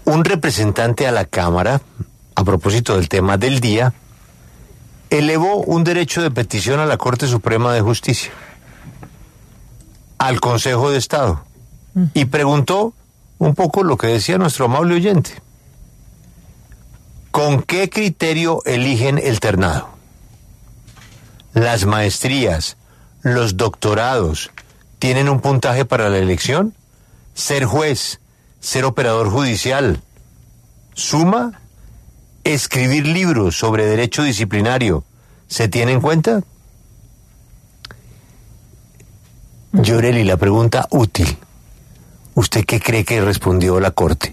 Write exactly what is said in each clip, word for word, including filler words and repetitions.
un representante a la Cámara, a propósito del tema del día, elevó un derecho de petición a la Corte Suprema de Justicia, al Consejo de Estado, y preguntó un poco lo que decía nuestro amable oyente. ¿Con qué criterio eligen el ternado? ¿Las maestrías, los doctorados, tienen un puntaje para la elección? ¿Ser juez, ser operador judicial, suma? ¿Escribir libros sobre derecho disciplinario se tiene en cuenta? Yoreli, la pregunta útil. ¿Usted qué cree que respondió la Corte?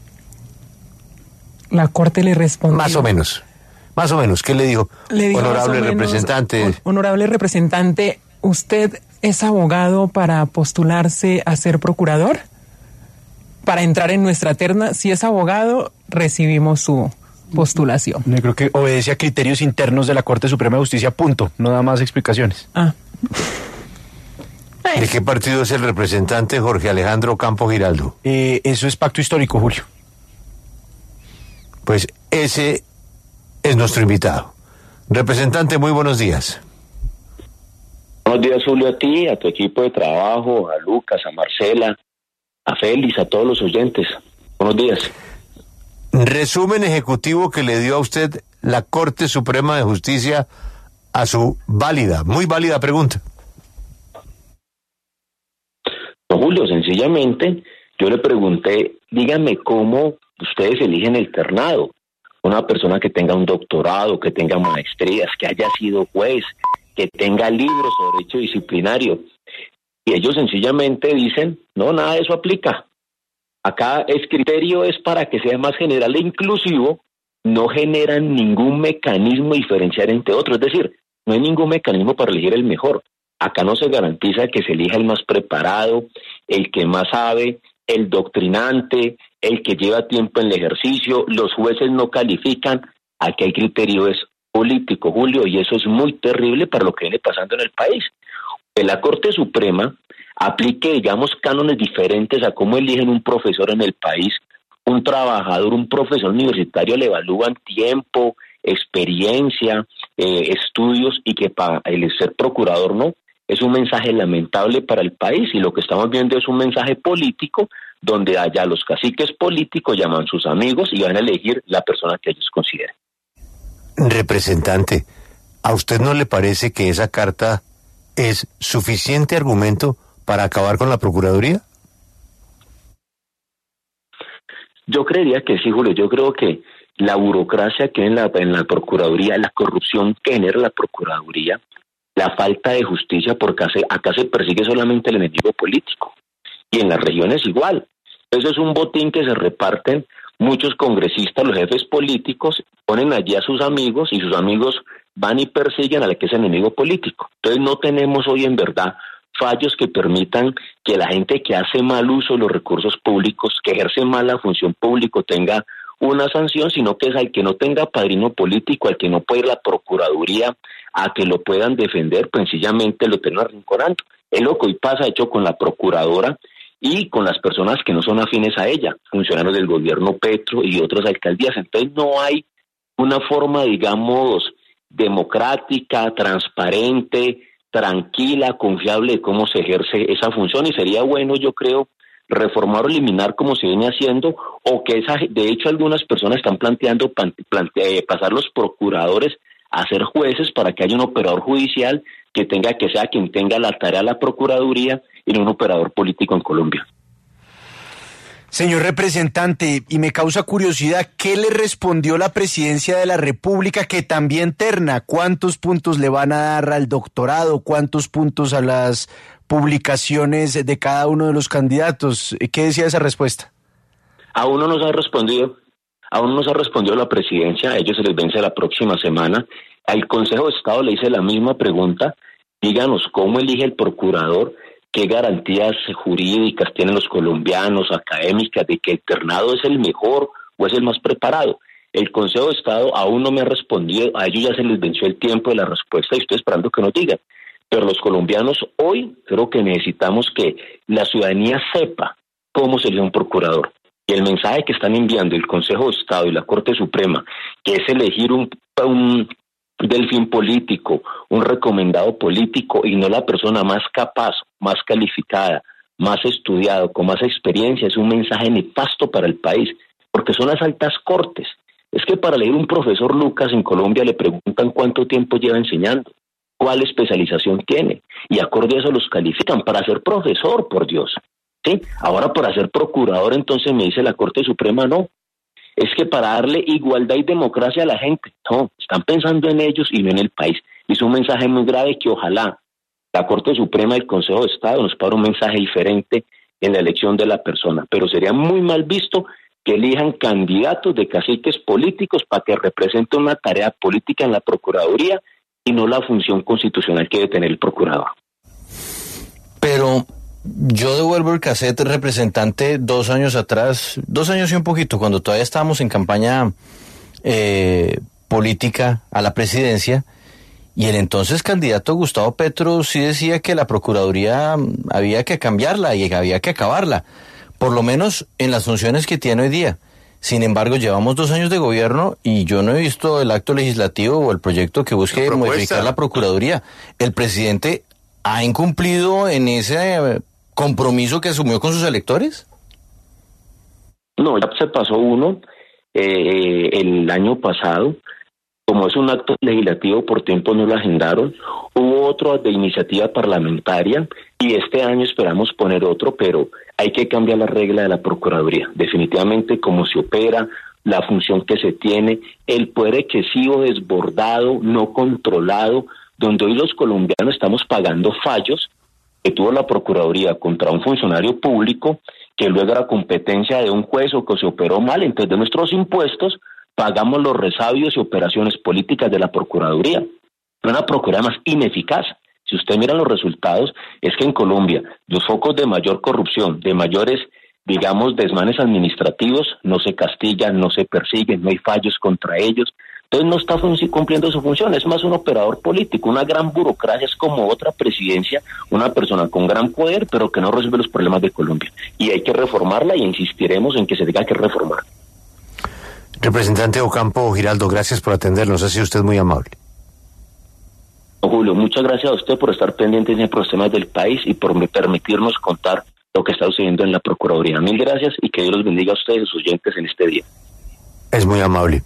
La Corte le respondió. Más o menos. Más o menos. ¿Qué le dijo? Le dijo honorable menos, representante. Honorable representante, ¿usted es abogado para postularse a ser procurador? Para entrar en nuestra terna, si es abogado, recibimos su postulación. Yo creo que obedece a criterios internos de la Corte Suprema de Justicia, punto. No da más explicaciones. Ah. ¿De qué partido es el representante Jorge Alejandro Campo Giraldo? Eh, eso es pacto histórico, Julio. Pues ese es nuestro invitado. Representante, muy buenos días. Buenos días, Julio, a ti, a tu equipo de trabajo, a Lucas, a Marcela, a Félix, a todos los oyentes. Buenos días. Resumen ejecutivo que le dio a usted la Corte Suprema de Justicia a su válida, muy válida pregunta. No, Julio, sencillamente yo le pregunté, dígame cómo ustedes eligen el ternado. Una persona que tenga un doctorado, que tenga maestrías, que haya sido juez, que tenga libros sobre derecho disciplinario. Y ellos sencillamente dicen, no, nada de eso aplica. Acá el criterio es para que sea más general e inclusivo, no generan ningún mecanismo diferencial entre otros. Es decir, no hay ningún mecanismo para elegir el mejor. Acá no se garantiza que se elija el más preparado, el que más sabe, el doctrinante, el que lleva tiempo en el ejercicio. Los jueces no califican. Aquí el criterio es político, Julio, y eso es muy terrible para lo que viene pasando en el país. Que la Corte Suprema aplique, digamos, cánones diferentes a cómo eligen un profesor en el país. Un trabajador, un profesor universitario le evalúan tiempo, experiencia, eh, estudios, y que para el ser procurador no. Es un mensaje lamentable para el país, y lo que estamos viendo es un mensaje político donde allá los caciques políticos llaman a sus amigos y van a elegir la persona que ellos consideren. Representante, ¿a usted no le parece que esa carta es suficiente argumento para acabar con la Procuraduría? Yo creería que sí, Julio. Yo creo que la burocracia que hay en la, en la Procuraduría, la corrupción que genera la Procuraduría, la falta de justicia, porque acá se persigue solamente el enemigo político, y en las regiones igual. Eso es un botín que se reparten muchos congresistas, los jefes políticos, ponen allí a sus amigos, y sus amigos van y persiguen al que es enemigo político. Entonces no tenemos hoy en verdad fallos que permitan que la gente que hace mal uso de los recursos públicos, que ejerce mal la función pública, tenga una sanción, sino que es al que no tenga padrino político, al que no puede ir a la Procuraduría a que lo puedan defender, pues sencillamente lo terminan arrinconando. Es lo que hoy pasa, hecho, con la Procuradora y con las personas que no son afines a ella, funcionarios del gobierno Petro y otras alcaldías. Entonces no hay una forma, digamos, democrática, transparente, tranquila, confiable de cómo se ejerce esa función, y sería bueno, yo creo, reformar o eliminar como se viene haciendo, o que esa, de hecho algunas personas están planteando plante, pasar los procuradores a ser jueces para que haya un operador judicial que tenga que sea quien tenga la tarea de la Procuraduría y no un operador político en Colombia. Señor representante, y me causa curiosidad, ¿qué le respondió la Presidencia de la República, que también terna? ¿Cuántos puntos le van a dar al doctorado? ¿Cuántos puntos a las publicaciones de cada uno de los candidatos? ¿Qué decía esa respuesta? Aún no nos ha respondido, aún no nos ha respondido la Presidencia, a ellos se les vence la próxima semana. Al Consejo de Estado le hice la misma pregunta, díganos cómo elige el procurador, qué garantías jurídicas tienen los colombianos, académicas, de que el ternado es el mejor o es el más preparado. El Consejo de Estado aún no me ha respondido, a ellos ya se les venció el tiempo de la respuesta y estoy esperando que nos digan. Pero los colombianos hoy creo que necesitamos que la ciudadanía sepa cómo se elige un procurador. Y el mensaje que están enviando el Consejo de Estado y la Corte Suprema, que es elegir un, un delfín político, un recomendado político y no la persona más capaz, más calificada, más estudiado, con más experiencia, es un mensaje nefasto para el país, porque son las altas cortes. Es que para elegir un profesor Lucas en Colombia le preguntan cuánto tiempo lleva enseñando, cuál especialización tiene, y acorde a eso los califican para ser profesor, por Dios. ¿Sí? Ahora para ser procurador, entonces me dice la Corte Suprema, no, es que para darle igualdad y democracia a la gente, no, están pensando en ellos y no en el país. Y es un mensaje muy grave que ojalá la Corte Suprema y el Consejo de Estado nos para un mensaje diferente en la elección de la persona, pero sería muy mal visto que elijan candidatos de caciques políticos para que representen una tarea política en la Procuraduría y no la función constitucional que debe tener el procurador. Pero yo devuelvo el cassette, representante, dos años atrás, dos años y un poquito, cuando todavía estábamos en campaña eh, política a la presidencia, y el entonces candidato Gustavo Petro sí decía que la Procuraduría había que cambiarla y había que acabarla, por lo menos en las funciones que tiene hoy día. Sin embargo, llevamos dos años de gobierno y yo no he visto el acto legislativo o el proyecto que busque modificar la Procuraduría. El presidente ha incumplido en ese compromiso que asumió con sus electores. No, ya se pasó uno eh, el año pasado. Como es un acto legislativo, por tiempo no lo agendaron. Hubo otro de iniciativa parlamentaria y este año esperamos poner otro, pero hay que cambiar la regla de la Procuraduría. Definitivamente, cómo se opera, la función que se tiene, el poder excesivo, desbordado, no controlado, donde hoy los colombianos estamos pagando fallos que tuvo la Procuraduría contra un funcionario público que luego era competencia de un juez o que se operó mal. Entonces, de nuestros impuestos pagamos los resabios y operaciones políticas de la Procuraduría. Una Procuraduría más ineficaz. Si usted mira los resultados, es que en Colombia los focos de mayor corrupción, de mayores, digamos, desmanes administrativos, no se castigan, no se persiguen, no hay fallos contra ellos. Entonces no está fun- cumpliendo su función, es más un operador político, una gran burocracia, es como otra presidencia, una persona con gran poder, pero que no resuelve los problemas de Colombia. Y hay que reformarla y insistiremos en que se tenga que reformar. Representante Ocampo Giraldo, gracias por atendernos, ha sido usted muy amable. Julio, muchas gracias a usted por estar pendiente de los temas del país y por permitirnos contar lo que está sucediendo en la Procuraduría. Mil gracias y que Dios los bendiga a ustedes, sus oyentes, en este día. Es muy amable.